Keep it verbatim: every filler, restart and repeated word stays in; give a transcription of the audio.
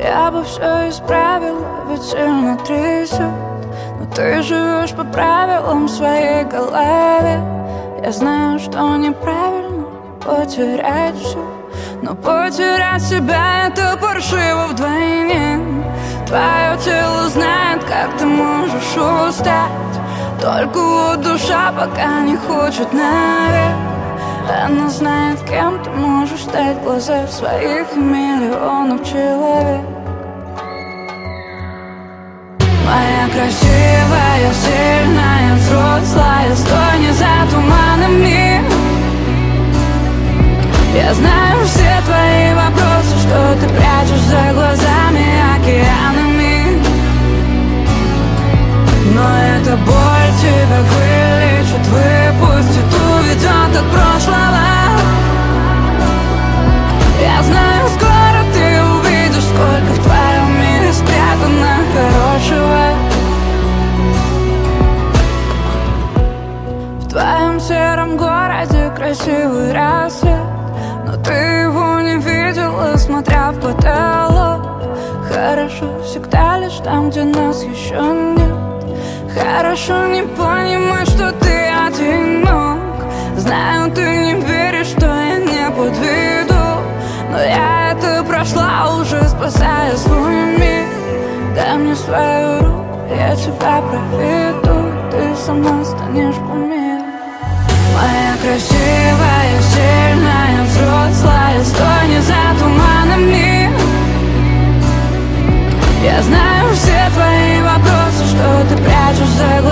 Я бы все исправила, ведь сильно трясет. Но ты живешь по правилам в своей голове. Я знаю, что неправильно потерять все, но потерять себя — это паршиво вдвойне. Твое тело знает, как ты можешь устать. Только вот душа пока не хочет наверх. Она знает, кем ты можешь стать в глазах своих миллионов человек. Моя красивая, сильная, взрослая, стой не за туманами. Я знаю все твои вопросы, что ты прячешь за глазами океанами. Но эта боль тебя вылечит, выпустит, уведет от прошлого. Я знаю, скоро ты увидишь, сколько в твоем мире спрятано хорошего. В твоем сером городе красивый рассвет, но ты его не видела, смотря в потолок. Хорошо всегда лишь там, где нас еще нет. Хорошо не понимать, что ты одинок. Знаю, ты не веришь, что я не подведу, но я это прошла уже, спасая свой мир. Дай мне свою руку, я тебя проведу. Ты сама станешь кумиром. Моя красивая, сильная, взрослая, стой не за туманами. Я знаю все твои вопросы, что ты прячешь за